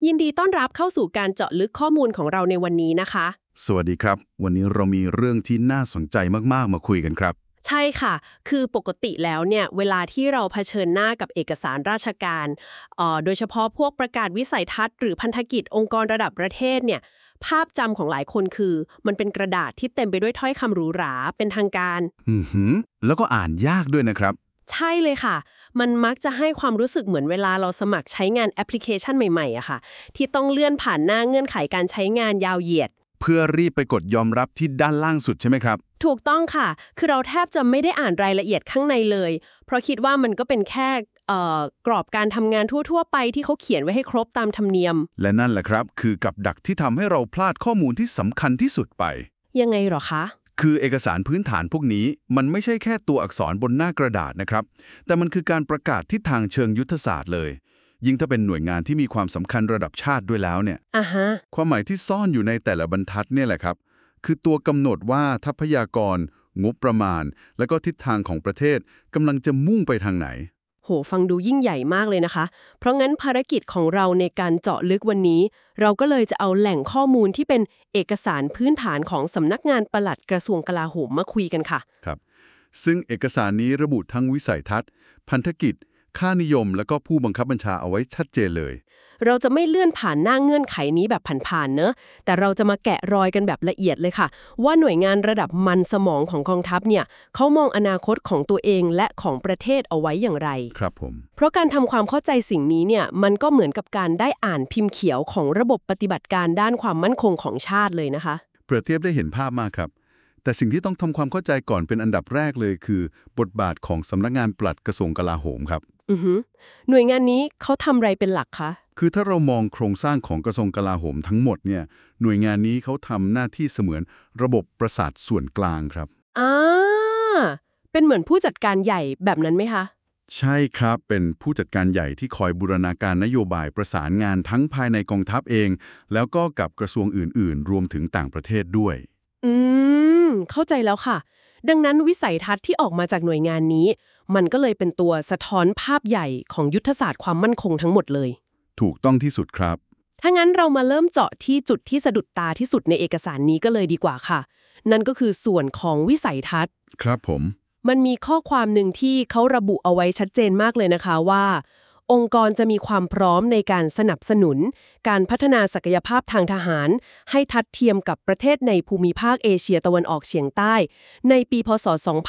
ยินดีต้อนรับเข้าสู่การเจาะลึกข้อมูลของเราในวันนี้นะคะสวัสดีครับวันนี้เรามีเรื่องที่น่าสนใจมากๆมาคุยกันครับใช่ค่ะ คือปกติแล้วเนี่ยเวลาที่เราเผชิญหน้ากับเอกสารราชการโดยเฉพาะพวกประกาศวิสัยทัศน์หรือพันธกิจองค์กรระดับประเทศเนี่ยภาพจำของหลายคนคือมันเป็นกระดาษที่เต็มไปด้วยถ้อยคำหรูหราเป็นทางการแล้วก็อ่านยากด้วยนะครับใช่เลยค่ะ มันมักจะให้ความรู้สึกเหมือนเวลาเราสมัครใช้งานแอปพลิเคชันใหม่ๆอะค่ะที่ต้องเลื่อนผ่านหน้าเงื่อนไขการใช้งานยาวเหยียดเพื่อรีบไปกดยอมรับที่ด้านล่างสุดใช่ไหมครับถูกต้องค่ะ คือเราแทบจะไม่ได้อ่านรายละเอียดข้างในเลย เพราะคิดว่ามันก็เป็นแค่กรอบการทำงานทั่วๆไปที่เขาเขียนไว้ให้ครบตามธรรมเนียมและนั่นแหละครับคือกับดักที่ทำให้เราพลาดข้อมูลที่สำคัญที่สุดไปยังไงหรอคะคือเอกสารพื้นฐานพวกนี้มันไม่ใช่แค่ตัวอักษรบนหน้ากระดาษนะครับแต่มันคือการประกาศทิศทางเชิงยุทธศาสตร์เลยยิ่งถ้าเป็นหน่วยงานที่มีความสำคัญระดับชาติด้วยแล้วเนี่ยความหมายที่ซ่อนอยู่ในแต่ละบรรทัดเนี่ยแหละครับคือตัวกำหนดว่าทรัพยากรงบประมาณและก็ทิศทางของประเทศกำลังจะมุ่งไปทางไหนโหฟังดูยิ่งใหญ่มากเลยนะคะ เพราะงั้นภารกิจของเราในการเจาะลึกวันนี้เราก็เลยจะเอาแหล่งข้อมูลที่เป็นเอกสารพื้นฐานของสำนักงานปลัดกระทรวงกลาโหมมาคุยกันค่ะครับซึ่งเอกสารนี้ระบุทั้งวิสัยทัศน์พันธกิจค่านิยมและก็ผู้บังคับบัญชาเอาไว้ชัดเจนเลยเราจะไม่เลื่อนผ่านหน้าเงื่อนไขนี้แบบผ่านๆเนอะแต่เราจะมาแกะรอยกันแบบละเอียดเลยค่ะว่าหน่วยงานระดับมันสมองของกองทัพเนี่ยเขามองอนาคตของตัวเองและของประเทศเอาไว้อย่างไรครับผมเพราะการทำความเข้าใจสิ่งนี้เนี่ยมันก็เหมือนกับการได้อ่านพิมพ์เขียวของระบบปฏิบัติการด้านความมั่นคงของชาติเลยนะคะเปรียบเทียบได้เห็นภาพมากครับแต่สิ่งที่ต้องทำความเข้าใจก่อนเป็นอันดับแรกเลยคือบทบาทของสำนักงานปลัดกระทรวงกลาโหมครับหน่วยงานนี้เขาทำอะไรเป็นหลักคะคือถ้าเรามองโครงสร้างของกระทรวงกลาโหมทั้งหมดเนี่ยหน่วยงานนี้เขาทำหน้าที่เสมือนระบบประสาทส่วนกลางครับเป็นเหมือนผู้จัดการใหญ่แบบนั้นไหมคะใช่ครับเป็นผู้จัดการใหญ่ที่คอยบูรณาการนโยบายประสานงานทั้งภายในกองทัพเอง แล้วก็กับกระทรวงอื่นๆ รวมถึงต่างประเทศด้วยเข้าใจแล้วค่ะดังนั้นวิสัยทัศน์ที่ออกมาจากหน่วยงานนี้มันก็เลยเป็นตัวสะท้อนภาพใหญ่ของยุทธศาสตร์ความมั่นคงทั้งหมดเลยถูกต้องที่สุดครับถ้างั้นเรามาเริ่มเจาะที่จุดที่สะดุดตาที่สุดในเอกสารนี้ก็เลยดีกว่าค่ะนั่นก็คือส่วนของวิสัยทัศน์ครับผมมันมีข้อความหนึ่งที่เขาระบุเอาไว้ชัดเจนมากเลยนะคะว่าองค์กรจะมีความพร้อมในการสนับสนุนการพัฒนาศักยภาพทางทหารให้ทัดเทียมกับประเทศในภูมิภาคเอเชียตะวันออกเฉียงใต้ในปีพ.ศ.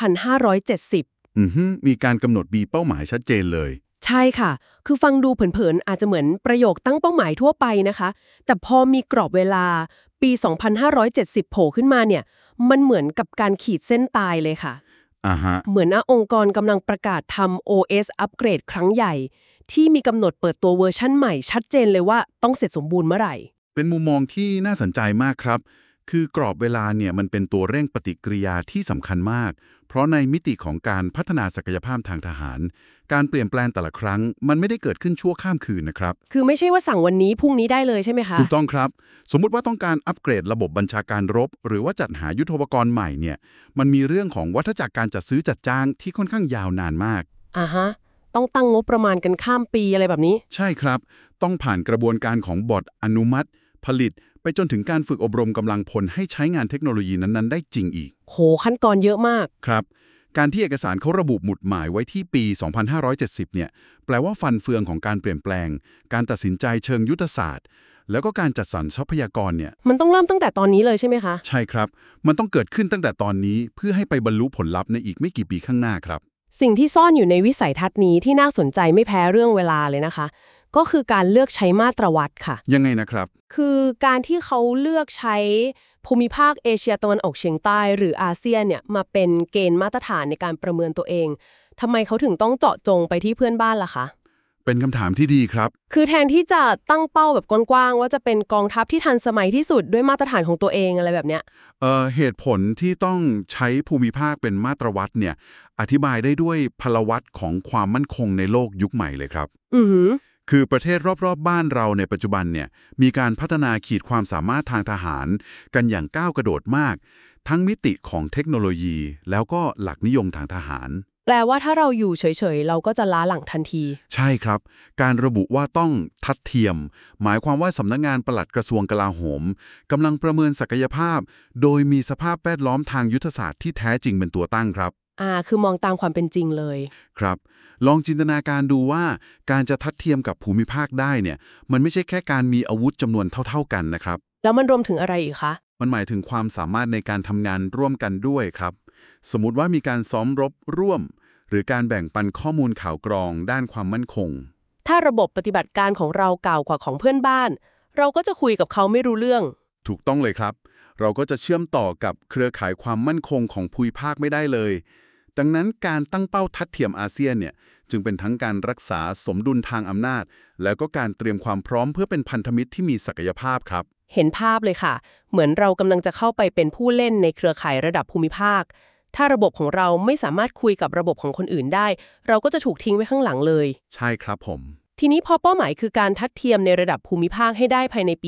2570 มีการกำหนดมีเป้าหมายชัดเจนเลยใช่ค่ะคือฟังดูเผินๆอาจจะเหมือนประโยคตั้งเป้าหมายทั่วไปนะคะแต่พอมีกรอบเวลาปี 2570 โผล่ขึ้นมาเนี่ยมันเหมือนกับการขีดเส้นตายเลยค่ะเหมือนองค์กรกำลังประกาศทำ OS อัปเกรดครั้งใหญ่ที่มีกำหนดเปิดตัวเวอร์ชั่นใหม่ชัดเจนเลยว่าต้องเสร็จสมบูรณ์เมื่อไหร่เป็นมุมมองที่น่าสนใจมากครับคือกรอบเวลาเนี่ยมันเป็นตัวเร่งปฏิกิริยาที่สำคัญมากเพราะในมิติของการพัฒนาศักยภาพทางทหารการเปลี่ยนแปลงแต่ละครั้งมันไม่ได้เกิดขึ้นชั่วข้ามคืนนะครับคือไม่ใช่ว่าสั่งวันนี้พรุ่งนี้ได้เลยใช่ไหมคะถูกต้องครับสมมุติว่าต้องการอัปเกรดระบบบัญชาการรบหรือว่าจัดหายุทโธปกรณ์ใหม่เนี่ยมันมีเรื่องของวัฏจักรการจัดซื้อจัดจ้างที่ค่อนข้างยาวนานมากต้องตั้งงบประมาณกันข้ามปีอะไรแบบนี้ใช่ครับต้องผ่านกระบวนการของบอร์ดอนุมัติผลิตไปจนถึงการฝึกอบรมกำลังพลให้ใช้งานเทคโนโลยีนั้นๆได้จริงอีกโหขั้นตอนเยอะมากครับการที่เอกสารเขาระบุหมุดหมายไว้ที่ปี 2570 เนี่ยแปลว่าฟันเฟืองของการเปลี่ยนแปลงการตัดสินใจเชิงยุทธศาสตร์แล้วก็การจัดสรรทรัพยากรเนี่ยมันต้องเริ่มตั้งแต่ตอนนี้เลยใช่ไหมคะใช่ครับมันต้องเกิดขึ้นตั้งแต่ตอนนี้เพื่อให้ไปบรรลุผลลัพธ์ในอีกไม่กี่ปีข้างหน้าครับสิ่งที่ซ่อนอยู่ในวิสัยทัศน์นี้ที่น่าสนใจไม่แพ้เรื่องเวลาเลยนะคะก็คือการเลือกใช้มาตรวัดค่ะยังไงนะครับคือการที่เขาเลือกใช้ภูมิภาคเอเชียตะวันออกเฉียงใต้หรืออาเซียนเนี่ยมาเป็นเกณฑ์มาตรฐานในการประเมินตัวเองทำไมเขาถึงต้องเจาะจงไปที่เพื่อนบ้านล่ะคะเป็นคำถามที่ดีครับคือแทนที่จะตั้งเป้าแบบกว้างๆว่าจะเป็นกองทัพที่ทันสมัยที่สุดด้วยมาตรฐานของตัวเองอะไรแบบเนี้ยเหตุผลที่ต้องใช้ภูมิภาคเป็นมาตรวัดเนี่ยอธิบายได้ด้วยพลวัตของความมั่นคงในโลกยุคใหม่เลยครับคือประเทศรอบๆบ้านเราในปัจจุบันเนี่ยมีการพัฒนาขีดความสามารถทางทหารกันอย่างก้าวกระโดดมากทั้งมิติของเทคโนโลยีแล้วก็หลักนิยมทางทหารแปลว่าถ้าเราอยู่เฉยๆเราก็จะล้าหลังทันทีใช่ครับ การระบุว่าต้องทัดเทียมหมายความว่าสำนักงานปลัดกระทรวงกลาโหมกำลังประเมินศักยภาพโดยมีสภาพแวดล้อมทางยุทธศาสตร์ที่แท้จริงเป็นตัวตั้งครับคือมองตามความเป็นจริงเลยครับลองจินตนาการดูว่าการจะทัดเทียมกับภูมิภาคได้เนี่ยมันไม่ใช่แค่การมีอาวุธจำนวนเท่าๆกันนะครับแล้วมันรวมถึงอะไรอีกคะมันหมายถึงความสามารถในการทำงานร่วมกันด้วยครับสมมุติว่ามีการซ้อมรบร่วมหรือการแบ่งปันข้อมูลข่าวกรองด้านความมั่นคงถ้าระบบปฏิบัติการของเราเก่ากว่าของเพื่อนบ้านเราก็จะคุยกับเขาไม่รู้เรื่องถูกต้องเลยครับเราก็จะเชื่อมต่อกับเครือข่ายความมั่นคงของภูมิภาคไม่ได้เลยดังนั้นการตั้งเป้าทัดเทียมอาเซียนเนี่ยจึงเป็นทั้งการรักษาสมดุลทางอำนาจแล้วก็การเตรียมความพร้อมเพื่อเป็นพันธมิตรที่มีศักยภาพครับเห็นภาพเลยค่ะเหมือนเรากำลังจะเข้าไปเป็นผู้เล่นในเครือข่ายระดับภูมิภาคถ้าระบบของเราไม่สามารถคุยกับระบบของคนอื่นได้เราก็จะถูกทิ้งไว้ข้างหลังเลยใช่ครับผมทีนี้พอเป้าหมายคือการทัดเทียมในระดับภูมิภาคให้ได้ภายในปี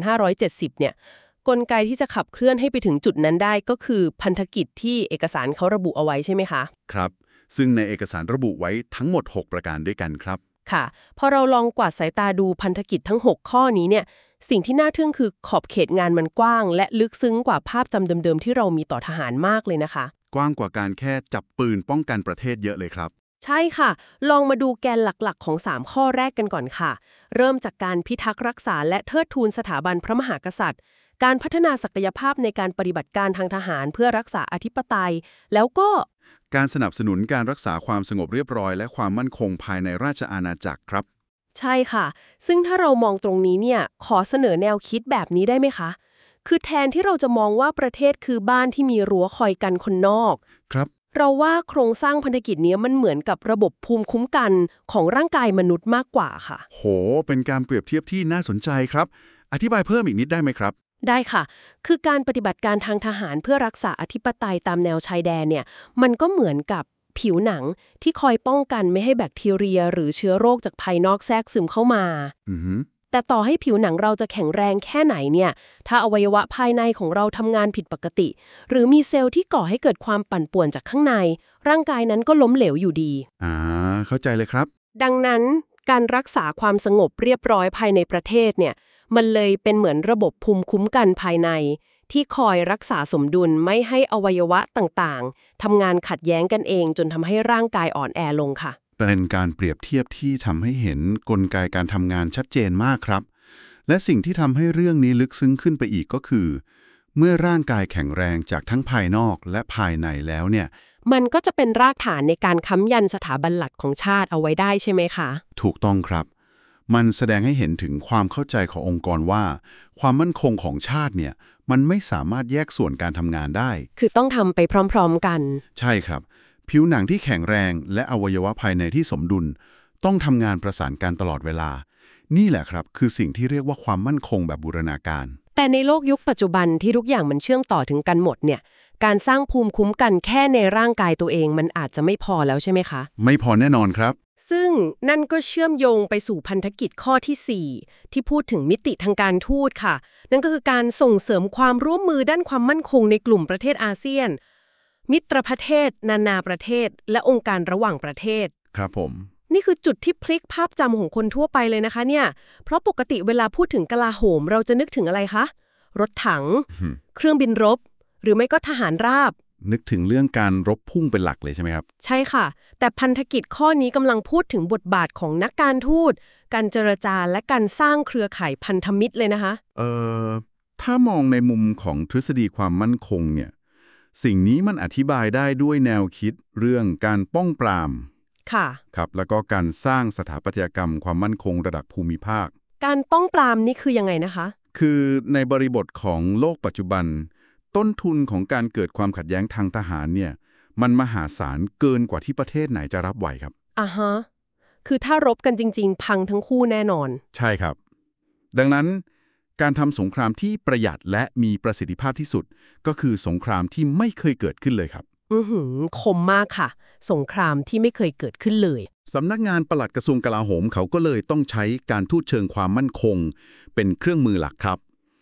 2570 เนี่ยกลไกที่จะขับเคลื่อนให้ไปถึงจุดนั้นได้ก็คือพันธกิจที่เอกสารเขาระบุเอาไว้ใช่ไหมคะครับซึ่งในเอกสารระบุไว้ทั้งหมด6ประการด้วยกันครับค่ะพอเราลองกวาดสายตาดูพันธกิจทั้ง6ข้อนี้เนี่ยสิ่งที่น่าทึ่งคือขอบเขตงานมันกว้างและลึกซึ้งกว่าภาพจำเดิมๆที่เรามีต่อทหารมากเลยนะคะกว้างกว่าการแค่จับปืนป้องกันประเทศเยอะเลยครับใช่ค่ะลองมาดูแกนหลักๆของ3ข้อแรกกันก่อนค่ะเริ่มจากการพิทักษ์รักษาและเทิดทูนสถาบันพระมหากษัตริย์การพัฒนาศักยภาพในการปฏิบัติการทางทหารเพื่อรักษาอธิปไตยแล้วก็การสนับสนุนการรักษาความสงบเรียบร้อยและความมั่นคงภายในราชอาณาจักรครับใช่ค่ะซึ่งถ้าเรามองตรงนี้เนี่ยขอเสนอแนวคิดแบบนี้ได้ไหมคะคือแทนที่เราจะมองว่าประเทศคือบ้านที่มีรั้วคอยกันคนนอกครับเราว่าโครงสร้างพันธกิจนี้มันเหมือนกับระบบภูมิคุ้มกันของร่างกายมนุษย์มากกว่าค่ะโหเป็นการเปรียบเทียบที่น่าสนใจครับอธิบายเพิ่มอีกนิดได้ไหมครับได้ค่ะคือการปฏิบัติการทางทหารเพื่อรักษาอธิปไตยตามแนวชายแดนเนี่ยมันก็เหมือนกับผิวหนังที่คอยป้องกันไม่ให้แบคทีเรียหรือเชื้อโรคจากภายนอกแทรกซึมเข้ามาแต่ต่อให้ผิวหนังเราจะแข็งแรงแค่ไหนเนี่ยถ้าอวัยวะภายในของเราทำงานผิดปกติหรือมีเซลล์ที่ก่อให้เกิดความปั่นป่วนจากข้างในร่างกายนั้นก็ล้มเหลวอยู่ดีเข้าใจเลยครับดังนั้นการรักษาความสงบเรียบร้อยภายในประเทศเนี่ยมันเลยเป็นเหมือนระบบภูมิคุ้มกันภายในที่คอยรักษาสมดุลไม่ให้อวัยวะต่างๆทำงานขัดแย้งกันเองจนทำให้ร่างกายอ่อนแอลงค่ะเป็นการเปรียบเทียบที่ทำให้เห็นกลไกการทำงานชัดเจนมากครับและสิ่งที่ทำให้เรื่องนี้ลึกซึ้งขึ้นไปอีกก็คือเมื่อร่างกายแข็งแรงจากทั้งภายนอกและภายในแล้วเนี่ยมันก็จะเป็นรากฐานในการค้ำยันสถาบันหลักของชาติเอาไว้ได้ใช่ไหมคะถูกต้องครับมันแสดงให้เห็นถึงความเข้าใจขององค์กรว่าความมั่นคงของชาติเนี่ยมันไม่สามารถแยกส่วนการทำงานได้คือต้องทำไปพร้อมๆกันใช่ครับผิวหนังที่แข็งแรงและอวัยวะภายในที่สมดุลต้องทำงานประสานกันตลอดเวลานี่แหละครับคือสิ่งที่เรียกว่าความมั่นคงแบบบูรณาการแต่ในโลกยุคปัจจุบันที่ทุกอย่างมันเชื่อมต่อถึงกันหมดเนี่ยการสร้างภูมิคุ้มกันแค่ในร่างกายตัวเองมันอาจจะไม่พอแล้วใช่ไหมคะไม่พอแน่นอนครับซึ่งนั่นก็เชื่อมโยงไปสู่พันธกิจข้อที่4ที่พูดถึงมิติทางการทูตค่ะนั่นก็คือการส่งเสริมความร่วมมือด้านความมั่นคงในกลุ่มประเทศอาเซียนมิตรประเทศนานาประเทศและองค์การระหว่างประเทศครับผมนี่คือจุดที่พลิกภาพจำของคนทั่วไปเลยนะคะเนี่ยเพราะปกติเวลาพูดถึงกลาโหมเราจะนึกถึงอะไรคะรถถัง เครื่องบินรบหรือไม่ก็ทหารราบนึกถึงเรื่องการรบพุ่งเป็นหลักเลยใช่ไหมครับใช่ค่ะแต่พันธกิจข้อนี้กำลังพูดถึงบทบาทของนักการทูตการเจรจาและการสร้างเครือข่ายพันธมิตรเลยนะคะถ้ามองในมุมของทฤษฎีความมั่นคงเนี่ยสิ่งนี้มันอธิบายได้ด้วยแนวคิดเรื่องการป้องปรามค่ะครับแล้วก็การสร้างสถาปัตยกรรมความมั่นคงระดับภูมิภาคการป้องปรามนี่คือยังไงนะคะคือในบริบทของโลกปัจจุบันต้นทุนของการเกิดความขัดแย้งทางทหารเนี่ยมันมหาศาลเกินกว่าที่ประเทศไหนจะรับไหวครับฮะคือถ้ารบกันจริงๆพังทั้งคู่แน่นอนใช่ครับดังนั้นการทำสงครามที่ประหยัดและมีประสิทธิภาพที่สุดก็คือสงครามที่ไม่เคยเกิดขึ้นเลยครับคมมากค่ะสงครามที่ไม่เคยเกิดขึ้นเลยสำนักงานปลัดกระทรวงกลาโหมเขาก็เลยต้องใช้การทูตเชิงความมั่นคงเป็นเครื่องมือหลักครับ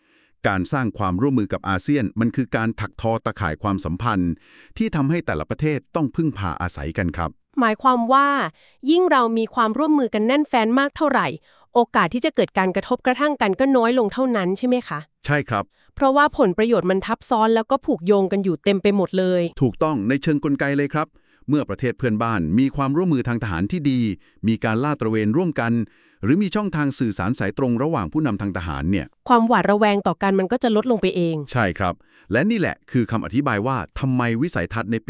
การสร้างความร่วมมือกับอาเซียนมันคือการถักทอตะข่ายความสัมพันธ์ที่ทำให้แต่ละประเทศต้องพึ่งพาอาศัยกันครับหมายความว่ายิ่งเรามีความร่วมมือกันแน่นแฟ้นมากเท่าไหร่โอกาสที่จะเกิดการกระทบกระทั่งกันก็น้อยลงเท่านั้นใช่ไหมคะใช่ครับเพราะว่าผลประโยชน์มันทับซ้อนแล้วก็ผูกโยงกันอยู่เต็มไปหมดเลยถูกต้องในเชิงกลไกเลยครับเมื่อประเทศเพื่อนบ้านมีความร่วมมือทางทหารที่ดีมีการลาดตระเวนร่วมกันหรือมีช่องทางสื่อสารสายตรงระหว่างผู้นำทางทหารเนี่ยความหวาดระแวงต่อกันมันก็จะลดลงไปเองใช่ครับและนี่แหละคือคำอธิบายว่าทำไมวิสัยทัศน์ในปี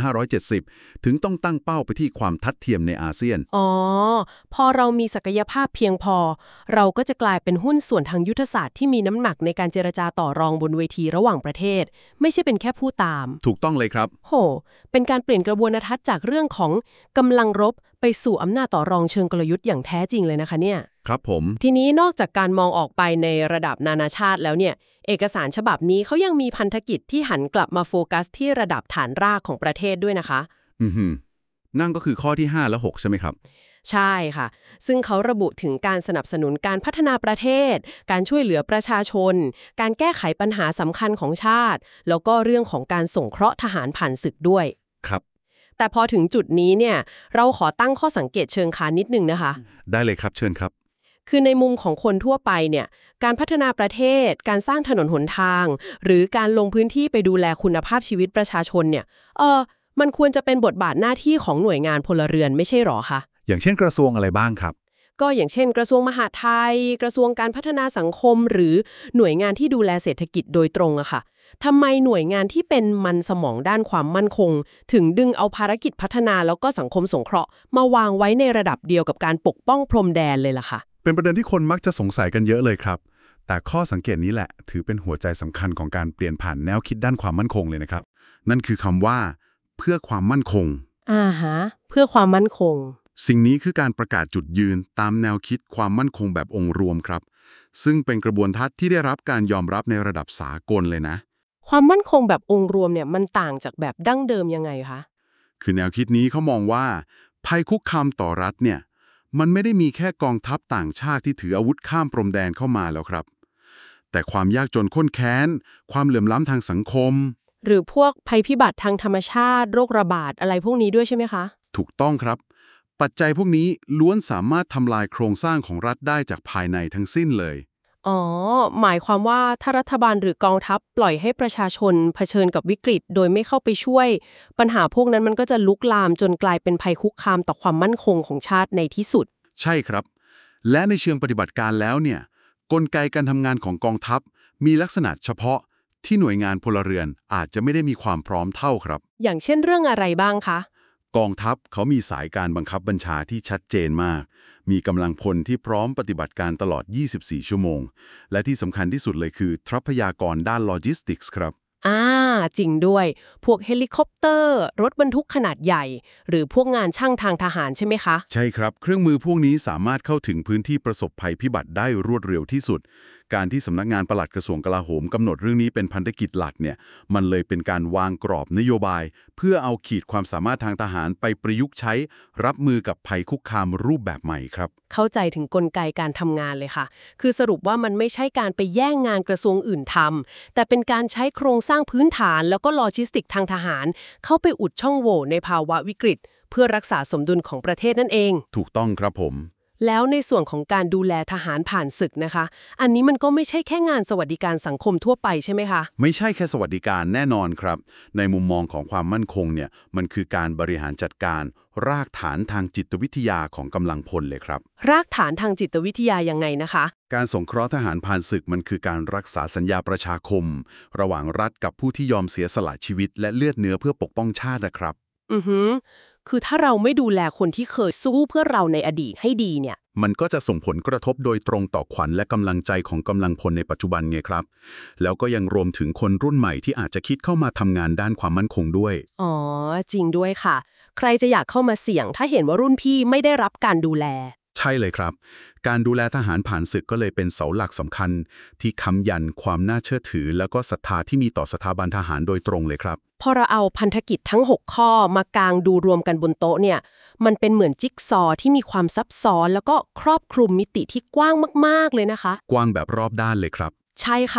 2570 ถึงต้องตั้งเป้าไปที่ความทัดเทียมในอาเซียนอ๋อพอเรามีศักยภาพเพียงพอเราก็จะกลายเป็นหุ้นส่วนทางยุทธศาสตร์ที่มีน้ำหนักในการเจรจาต่อรองบนเวทีระหว่างประเทศไม่ใช่เป็นแค่ผู้ตามถูกต้องเลยครับโหเป็นการเปลี่ยนกระบวนทัศน์จากเรื่องของกำลังรบไปสู่อำนาจต่อรองเชิงกลยุทธ์อย่างแท้จริงเลยนะคะเนี่ยครับผมทีนี้นอกจากการมองออกไปในระดับนานาชาติแล้วเนี่ยเอกสารฉบับนี้เขายังมีพันธกิจที่หันกลับมาโฟกัสที่ระดับฐานรากของประเทศด้วยนะคะนั่นก็คือข้อที่5และ6ใช่ไหมครับใช่ค่ะซึ่งเขาระบุถึงการสนับสนุนการพัฒนาประเทศการช่วยเหลือประชาชนการแก้ไขปัญหาสำคัญของชาติแล้วก็เรื่องของการส่งเคราะห์ทหารผ่านศึกด้วยครับแต่พอถึงจุดนี้เนี่ยเราขอตั้งข้อสังเกตเชิงคานนิดนึงนะคะได้เลยครับเชิญครับคือในมุมของคนทั่วไปเนี่ยการพัฒนาประเทศการสร้างถนนหนทางหรือการลงพื้นที่ไปดูแลคุณภาพชีวิตประชาชนเนี่ยมันควรจะเป็นบทบาทหน้าที่ของหน่วยงานพลเรือนไม่ใช่หรอคะอย่างเช่นกระทรวงอะไรบ้างครับก็อย่างเช่นกระทรวงมหาดไทยกระทรวงการพัฒนาสังคมหรือหน่วยงานที่ดูแลเศรษฐกิจโดยตรงอะค่ะทำไมหน่วยงานที่เป็นมันสมองด้านความมั่นคงถึงดึงเอาภารกิจพัฒนาแล้วก็สังคมสงเคราะห์มาวางไว้ในระดับเดียวกับการปกป้องพรมแดนเลยล่ะค่ะเป็นประเด็นที่คนมักจะสงสัยกันเยอะเลยครับแต่ข้อสังเกตนี้แหละถือเป็นหัวใจสำคัญของการเปลี่ยนผ่านแนวคิดด้านความมั่นคงเลยนะครับนั่นคือคำว่าเพื่อความมั่นคงเพื่อความมั่นคงสิ่งนี้คือการประกาศจุดยืนตามแนวคิดความมั่นคงแบบองค์รวมครับซึ่งเป็นกระบวนทัศน์ที่ได้รับการยอมรับในระดับสากลเลยนะความมั่นคงแบบองค์รวมเนี่ยมันต่างจากแบบดั้งเดิมยังไงคะคือแนวคิดนี้เขามองว่าภัยคุกคามต่อรัฐเนี่ยมันไม่ได้มีแค่กองทัพต่างชาติที่ถืออาวุธข้ามพรมแดนเข้ามาแล้วครับแต่ความยากจนข้นแค้นความเหลื่อมล้ำทางสังคมหรือพวกภัยพิบัติทางธรรมชาติโรคระบาดอะไรพวกนี้ด้วยใช่ไหมคะถูกต้องครับปัจจัยพวกนี้ล้วนสามารถทำลายโครงสร้างของรัฐได้จากภายในทั้งสิ้นเลยหมายความว่าถ้ารัฐบาลหรือกองทัพปล่อยให้ประชาชนเผชิญกับวิกฤตโดยไม่เข้าไปช่วยปัญหาพวกนั้นมันก็จะลุกลามจนกลายเป็นภัยคุกคามต่อความมั่นคงของชาติในที่สุดใช่ครับและในเชิงปฏิบัติการแล้วเนี่ยกลไกการทำงานของกองทัพมีลักษณะเฉพาะที่หน่วยงานพลเรือนอาจจะไม่ได้มีความพร้อมเท่าครับอย่างเช่นเรื่องอะไรบ้างคะกองทัพเขามีสายการบังคับบัญชาที่ชัดเจนมากมีกำลังพลที่พร้อมปฏิบัติการตลอด24 ชั่วโมงและที่สำคัญที่สุดเลยคือทรัพยากรด้านโลจิสติกส์ครับจริงด้วยพวกเฮลิคอปเตอร์รถบรรทุกขนาดใหญ่หรือพวกงานช่างทางทหารใช่ไหมคะใช่ครับเครื่องมือพวกนี้สามารถเข้าถึงพื้นที่ประสบภัยพิบัติได้รวดเร็วที่สุดการที่สำนักงานปลัดกระทรวงกลาโหมกำหนดเรื่องนี้เป็นพันธกิจหลักเนี่ยมันเลยเป็นการวางกรอบนโยบายเพื่อเอาขีดความสามารถทางทหารไปประยุกต์ใช้รับมือกับภัยคุกคามรูปแบบใหม่ครับเข้าใจถึงกลไกการทำงานเลยค่ะคือสรุปว่ามันไม่ใช่การไปแย่งงานกระทรวงอื่นทำแต่เป็นการใช้โครงสร้างพื้นฐานแล้วก็โลจิสติกทางทหารเข้าไปอุดช่องโหว่ในภาวะวิกฤตเพื่อรักษาสมดุลของประเทศนั่นเองถูกต้องครับผมแล้วในส่วนของการดูแลทหารผ่านศึกนะคะอันนี้มันก็ไม่ใช่แค่งานสวัสดิการสังคมทั่วไปใช่ไหมคะไม่ใช่แค่สวัสดิการแน่นอนครับในมุมมองของความมั่นคงเนี่ยมันคือการบริหารจัดการรากฐานทางจิตวิทยาของกำลังพลเลยครับรากฐานทางจิตวิทยายังไงนะคะการสงเคราะห์ทหารผ่านศึกมันคือการรักษาสัญญาประชาคมระหว่างรัฐกับผู้ที่ยอมเสียสละชีวิตและเลือดเนื้อเพื่อปกป้องชาตินะครับคือถ้าเราไม่ดูแลคนที่เคยสู้เพื่อเราในอดีตให้ดีเนี่ยมันก็จะส่งผลกระทบโดยตรงต่อขวัญและกำลังใจของกำลังพลในปัจจุบันไงครับแล้วก็ยังรวมถึงคนรุ่นใหม่ที่อาจจะคิดเข้ามาทำงานด้านความมั่นคงด้วยจริงด้วยค่ะใครจะอยากเข้ามาเสี่ยงถ้าเห็นว่ารุ่นพี่ไม่ได้รับการดูแลใช่เลยครับการดูแลทหารผ่านศึกก็เลยเป็นเสาหลักสำคัญที่ค้ำยันความน่าเชื่อถือแล้วก็ศรัทธาที่มีต่อสถาบันทหารโดยตรงเลยครับพอเราเอาพันธกิจทั้ง6ข้อมากางดูรวมกันบนโต๊ะเนี่ยมันเป็นเหมือนจิ๊กซอว์ที่มีความซับซ้อนแล้วก็ครอบคลุมมิติที่กว้างมากๆเลยนะคะกว้างแบบรอบด้านเลยครับใช่ค่ะ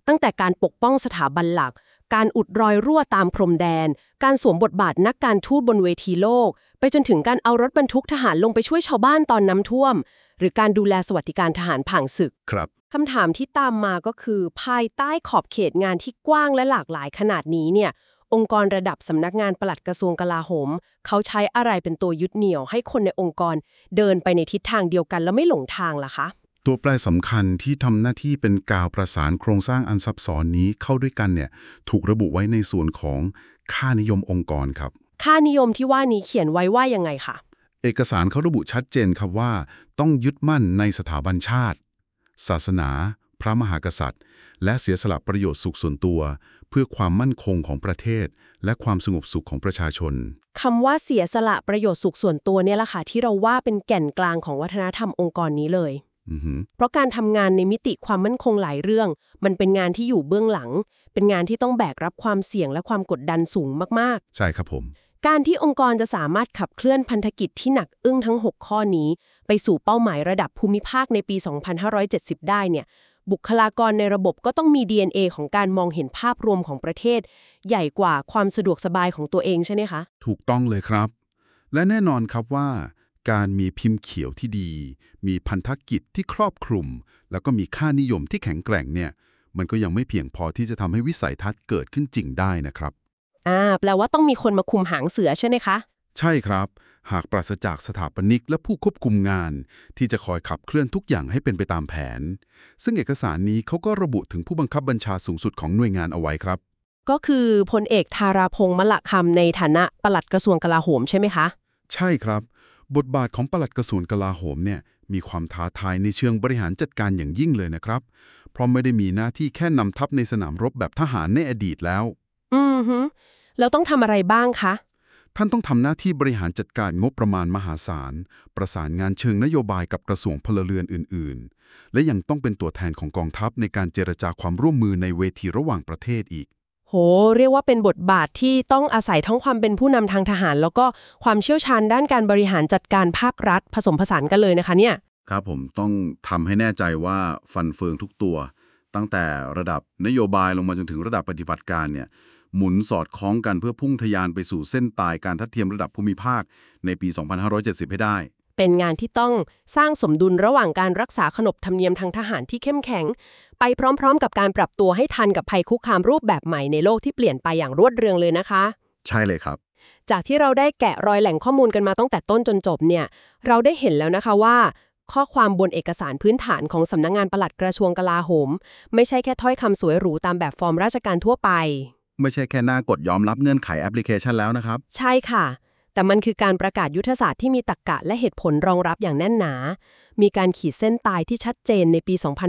ตั้งแต่การปกป้องสถาบันหลักการอุดรอยรั่วตามพรมแดนการสวมบทบาทนักการทูตบนเวทีโลกไปจนถึงการเอารถบรรทุกทหารลงไปช่วยชาวบ้านตอนน้ำท่วมหรือการดูแลสวัสดิการทหารผ่านศึกครับคำถามที่ตามมาก็คือภายใต้ขอบเขตงานที่กว้างและหลากหลายขนาดนี้เนี่ยองค์กรระดับสำนักงานปลัดกระทรวงกลาโหมเขาใช้อะไรเป็นตัวยึดเหนี่ยวให้คนในองค์กรเดินไปในทิศทางเดียวกันแล้วไม่หลงทางล่ะคะตัวแปรสำคัญที่ทำหน้าที่เป็นกาวประสานโครงสร้างอันซับซ้อนนี้เข้าด้วยกันเนี่ยถูกระบุไว้ในส่วนของค่านิยมองค์กรครับค่านิยมที่ว่านี้เขียนไว้ว่ายังไงคะเอกสารเขาระบุชัดเจนครับว่าต้องยึดมั่นในสถาบันชาติศาสนาพระมหากษัตริย์และเสียสละประโยชน์สุขส่วนตัวเพื่อความมั่นคงของประเทศและความสงบสุขของประชาชนคำว่าเสียสละประโยชน์สุขส่วนตัวเนี่ยแหละค่ะที่เราว่าเป็นแก่นกลางของวัฒนธรรมองค์กรนี้เลยเพราะการทำงานในมิติความมั่นคงหลายเรื่องมันเป็นงานที่อยู่เบื้องหลังเป็นงานที่ต้องแบกรับความเสี่ยงและความกดดันสูงมากๆใช่ครับผมการที่องค์กรจะสามารถขับเคลื่อนพันธกิจที่หนักอึ้งทั้ง6ข้อนี้ไปสู่เป้าหมายระดับภูมิภาคในปี 2570 ได้เนี่ยบุคลากรในระบบก็ต้องมี DNA ของการมองเห็นภาพรวมของประเทศใหญ่กว่าความสะดวกสบายของตัวเองใช่ไหมคะถูกต้องเลยครับและแน่นอนครับว่าการมีพิมพ์เขียวที่ดีมีพันธกิจที่ครอบคลุมแล้วก็มีค่านิยมที่แข็งแกร่งเนี่ยมันก็ยังไม่เพียงพอที่จะทำให้วิสัยทัศน์เกิดขึ้นจริงได้นะครับแปลว่าต้องมีคนมาคุมหางเสือใช่ไหมคะใช่ครับหากปราศจากสถาปนิกและผู้ควบคุมงานที่จะคอยขับเคลื่อนทุกอย่างให้เป็นไปตามแผนซึ่งเอกสารนี้เขาก็ระบุถึงผู้บังคับบัญชาสูงสุดของหน่วยงานเอาไว้ครับก็คือพลเอกธาราพงษ์มละคำในฐานะปลัดกระทรวงกลาโหมใช่ไหมคะใช่ครับบทบาทของปลัดกระทรวงกลาโหมเนี่ยมีความท้าทายในเชิงบริหารจัดการอย่างยิ่งเลยนะครับเพราะไม่ได้มีหน้าที่แค่นำทัพในสนามรบแบบทหารในอดีตแล้วแล้วต้องทำอะไรบ้างคะท่านต้องทำหน้าที่บริหารจัดการงบประมาณมหาศาลประสานงานเชิงนโยบายกับกระทรวงพลเรือนอื่นๆและยังต้องเป็นตัวแทนของกองทัพในการเจรจาความร่วมมือในเวทีระหว่างประเทศอีกโหเรียกว่าเป็นบทบาทที่ต้องอาศัยทั้งความเป็นผู้นำทางทหารแล้วก็ความเชี่ยวชาญด้านการบริหารจัดการภาครัฐผสมผสานกันเลยนะคะเนี่ยครับผมต้องทำให้แน่ใจว่าฟันเฟืองทุกตัวตั้งแต่ระดับนโยบายลงมาจนถึงระดับปฏิบัติการเนี่ยหมุนสอดคล้องกันเพื่อพุ่งทะยานไปสู่เส้นตายการทัดเทียมระดับภูมิภาคในปี 2570 ให้ได้เป็นงานที่ต้องสร้างสมดุลระหว่างการรักษาขนบธรรมเนียมทางทหารที่เข้มแข็งไปพร้อมๆกับการปรับตัวให้ทันกับภัยคุกคามรูปแบบใหม่ในโลกที่เปลี่ยนไปอย่างรวดเร็วเลยนะคะใช่เลยครับจากที่เราได้แกะรอยแหล่งข้อมูลกันมาตั้งแต่ต้นจนจบเนี่ยเราได้เห็นแล้วนะคะว่าข้อความบนเอกสารพื้นฐานของสำนักงานปลัดกระทรวงกลาโหมไม่ใช่แค่ถ้อยคำสวยหรูตามแบบฟอร์มราชการทั่วไปไม่ใช่แค่หน้ากดยอมรับเงื่อนไขแอปพลิเคชันแล้วนะครับใช่ค่ะแต่มันคือการประกาศยุทธศาสตร์ที่มีตรรกะและเหตุผลรองรับอย่างแน่นหนามีการขีดเส้นตายที่ชัดเจนในปี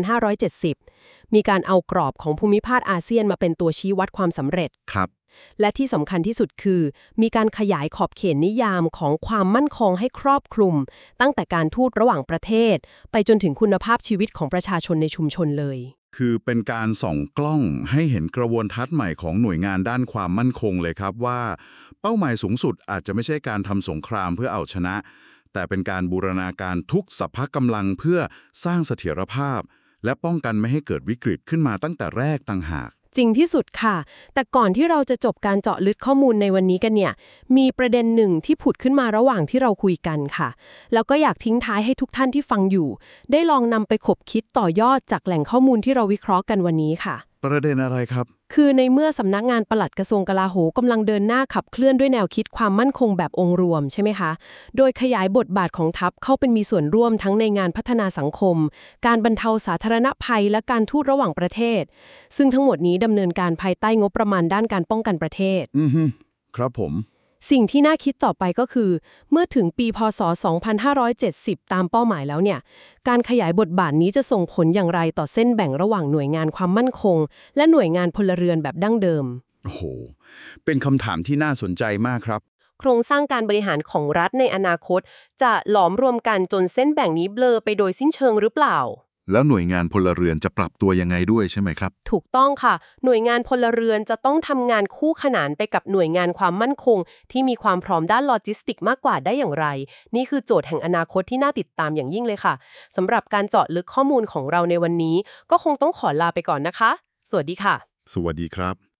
2570 มีการเอากรอบของภูมิภาคอาเซียนมาเป็นตัวชี้วัดความสำเร็จครับและที่สำคัญที่สุดคือมีการขยายขอบเขตนิยามของความมั่นคงให้ครอบคลุมตั้งแต่การทูตระหว่างประเทศไปจนถึงคุณภาพชีวิตของประชาชนในชุมชนเลยคือเป็นการส่องกล้องให้เห็นกระบวนทัศน์ใหม่ของหน่วยงานด้านความมั่นคงเลยครับว่าเป้าหมายสูงสุดอาจจะไม่ใช่การทำสงครามเพื่อเอาชนะแต่เป็นการบูรณาการทุกสรรพกำลังเพื่อสร้างเสถียรภาพและป้องกันไม่ให้เกิดวิกฤตขึ้นมาตั้งแต่แรกต่างหากจริงที่สุดค่ะแต่ก่อนที่เราจะจบการเจาะลึกข้อมูลในวันนี้กันเนี่ยมีประเด็นหนึ่งที่ผุดขึ้นมาระหว่างที่เราคุยกันค่ะแล้วก็อยากทิ้งท้ายให้ทุกท่านที่ฟังอยู่ได้ลองนำไปคบคิดต่อยอดจากแหล่งข้อมูลที่เราวิเคราะห์กันวันนี้ค่ะประเด็นอะไรครับคือในเมื่อสำนักงานปลัดกระทรวงกลาโหมกำลังเดินหน้าขับเคลื่อนด้วยแนวคิดความมั่นคงแบบองค์รวมใช่ไหมคะโดยขยายบทบาทของทัพเข้าเป็นมีส่วนร่วมทั้งในงานพัฒนาสังคมการบรรเทาสาธารณภัยและการทูตระหว่างประเทศซึ่งทั้งหมดนี้ดำเนินการภายใต้งบประมาณด้านการป้องกันประเทศครับผมสิ่งที่น่าคิดต่อไปก็คือเมื่อถึงปีพ.ศ. 2570 ตามเป้าหมายแล้วเนี่ยการขยายบทบาทนี้จะส่งผลอย่างไรต่อเส้นแบ่งระหว่างหน่วยงานความมั่นคงและหน่วยงานพลเรือนแบบดั้งเดิมโอ้โหเป็นคำถามที่น่าสนใจมากครับโครงสร้างการบริหารของรัฐในอนาคตจะหลอมรวมกันจนเส้นแบ่งนี้เบลอไปโดยสิ้นเชิงหรือเปล่าแล้วหน่วยงานพลเรือนจะปรับตัวยังไงด้วยใช่ไหมครับถูกต้องค่ะหน่วยงานพลเรือนจะต้องทำงานคู่ขนานไปกับหน่วยงานความมั่นคงที่มีความพร้อมด้านโลจิสติกมากกว่าได้อย่างไรนี่คือโจทย์แห่งอนาคตที่น่าติดตามอย่างยิ่งเลยค่ะสำหรับการเจาะลึกข้อมูลของเราในวันนี้ก็คงต้องขอลาไปก่อนนะคะสวัสดีค่ะสวัสดีครับ